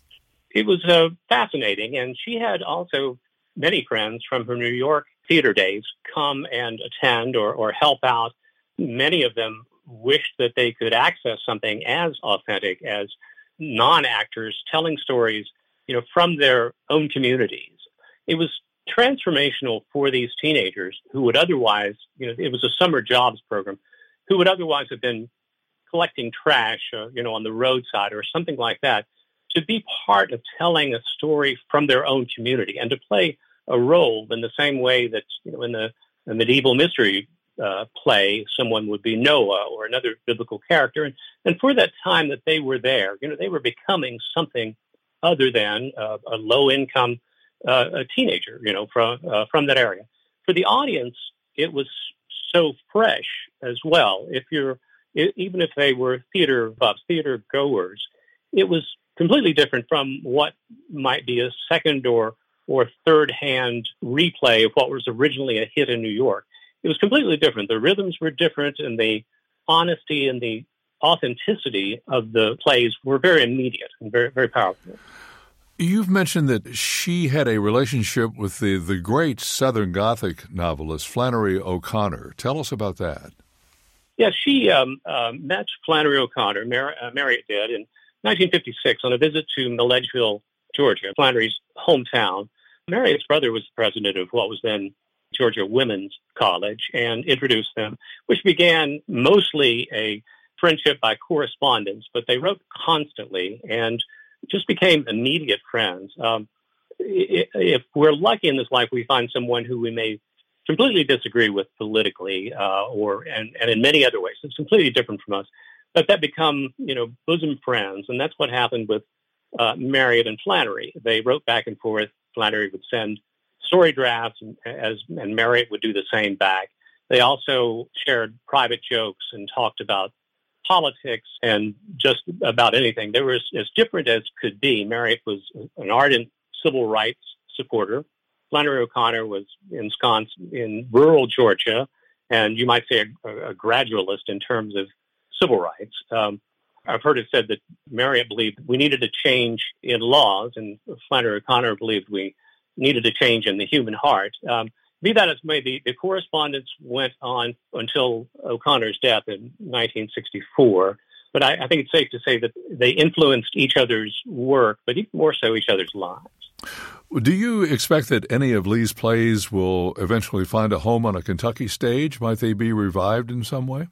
Speaker 11: It was uh, fascinating, and she had also many friends from her New York theater days come and attend or, or help out. Many of them wished that they could access something as authentic as non-actors telling stories, you know, from their own communities. It was transformational for these teenagers who would otherwise, you know, it was a summer jobs program, who would otherwise have been collecting trash, uh, you know, on the roadside or something like that, to be part of telling a story from their own community and to play a role in the same way that, you know, in the, the medieval mystery uh, play, someone would be Noah or another biblical character. And, and for that time that they were there, you know, they were becoming something other than uh, a low-income Uh, a teenager, you know, from uh, from that area. For the audience, it was so fresh as well. If you're, it, even if they were theater buffs, theater goers, it was completely different from what might be a second or or third hand replay of what was originally a hit in New York. It was completely different. The rhythms were different, and the honesty and the authenticity of the plays were very immediate and very very powerful.
Speaker 1: You've mentioned that she had a relationship with the, the great Southern Gothic novelist Flannery O'Connor. Tell us about that.
Speaker 11: Yeah, she um, uh, met Flannery O'Connor, Mar- uh, Marriott did, in nineteen fifty-six on a visit to Milledgeville, Georgia, Flannery's hometown. Marriott's brother was the president of what was then Georgia Women's College and introduced them, which began mostly a friendship by correspondence, but they wrote constantly and just became immediate friends. Um, if we're lucky in this life, we find someone who we may completely disagree with politically, uh, or and, and in many other ways, it's completely different from us, but that become, you know, bosom friends. And that's what happened with uh, Marriott and Flannery. They wrote back and forth. Flannery would send story drafts, and, as and Marriott would do the same back. They also shared private jokes and talked about politics and just about anything. They were as, as different as could be. Marriott was an ardent civil rights supporter. Flannery O'Connor was ensconced in rural Georgia, and you might say a, a gradualist in terms of civil rights. Um, I've heard it said that Marriott believed we needed a change in laws, and Flannery O'Connor believed we needed a change in the human heart. Um, be that as may, the, the correspondence went on until O'Connor's death in nineteen sixty-four. But I, I think it's safe to say that they influenced each other's work, but even more so each other's lives.
Speaker 1: Do you expect that any of Lee's plays will eventually find a home on a Kentucky stage? Might they be revived in some way?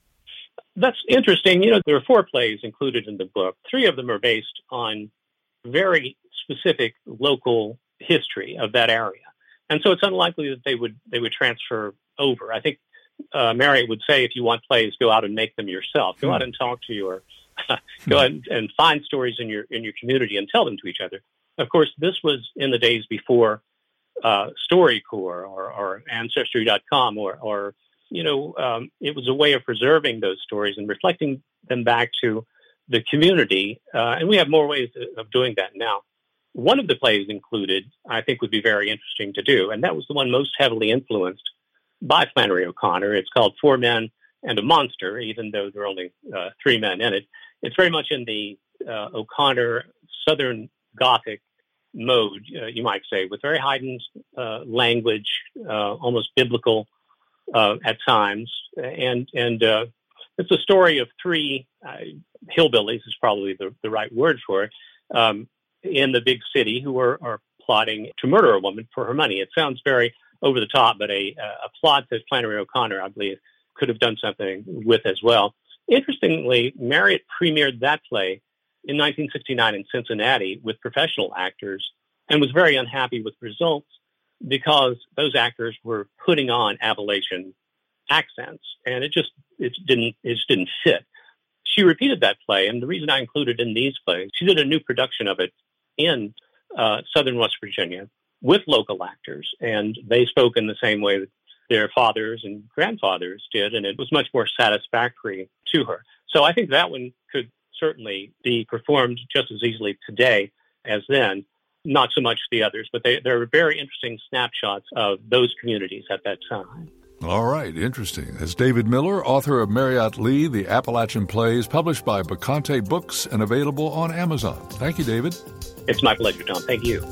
Speaker 11: That's interesting. You know, there are four plays included in the book. Three of them are based on very specific local history of that area. And so it's unlikely that they would they would transfer over. I think uh, Marriott would say, if you want plays, go out and make them yourself. Go out and talk to your, go out and, and find stories in your in your community and tell them to each other. Of course, this was in the days before uh, StoryCorps or, or Ancestry dot com, or, or you know, um, it was a way of preserving those stories and reflecting them back to the community. Uh, and we have more ways of doing that now. One of the plays included, I think, would be very interesting to do, and that was the one most heavily influenced by Flannery O'Connor. It's called Four Men and a Monster, even though there are only uh, three men in it. It's very much in the uh, O'Connor Southern Gothic mode, uh, you might say, with very heightened uh, language, uh, almost biblical uh, at times. And and uh, it's a story of three uh, hillbillies, is probably the, the right word for it, um, in the big city who are, are plotting to murder a woman for her money. It sounds very over the top, but a, a plot that Flannery O'Connor, I believe, could have done something with as well. Interestingly, Marriott premiered that play in nineteen sixty-nine in Cincinnati with professional actors and was very unhappy with results because those actors were putting on Appalachian accents, and it just it didn't it just didn't fit. She repeated that play, and the reason I included in these plays, she did a new production of it in uh, southern West Virginia with local actors, and they spoke in the same way that their fathers and grandfathers did, and it was much more satisfactory to her. So I think that one could certainly be performed just as easily today as then. Not so much the others, but they, there are very interesting snapshots of those communities at that time.
Speaker 1: All right, interesting. That's David Miller, author of Marriott Lee, The Appalachian Plays, published by Bacante Books and available on Amazon. Thank you, David.
Speaker 11: It's my pleasure, Tom. Thank you.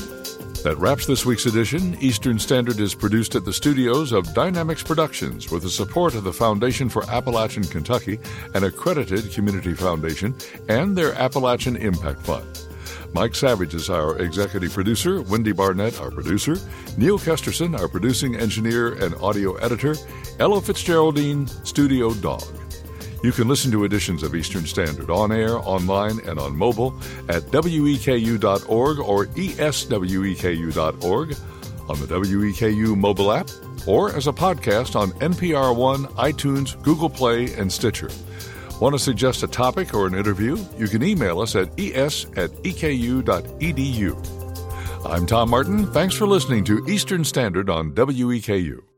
Speaker 1: That wraps this week's edition. Eastern Standard is produced at the studios of Dynamics Productions with the support of the Foundation for Appalachian Kentucky, an accredited community foundation, and their Appalachian Impact Fund. Mike Savage is our executive producer, Wendy Barnett, our producer, Neil Kesterson, our producing engineer and audio editor, Ella Fitzgeraldine, studio dog. You can listen to editions of Eastern Standard on air, online, and on mobile at W E K U dot org or E S W E K U dot org, on the W E K U mobile app, or as a podcast on N P R One, iTunes, Google Play, and Stitcher. Want to suggest a topic or an interview? You can email us at es at e k u dot e d u. I'm Tom Martin. Thanks for listening to Eastern Standard on W E K U.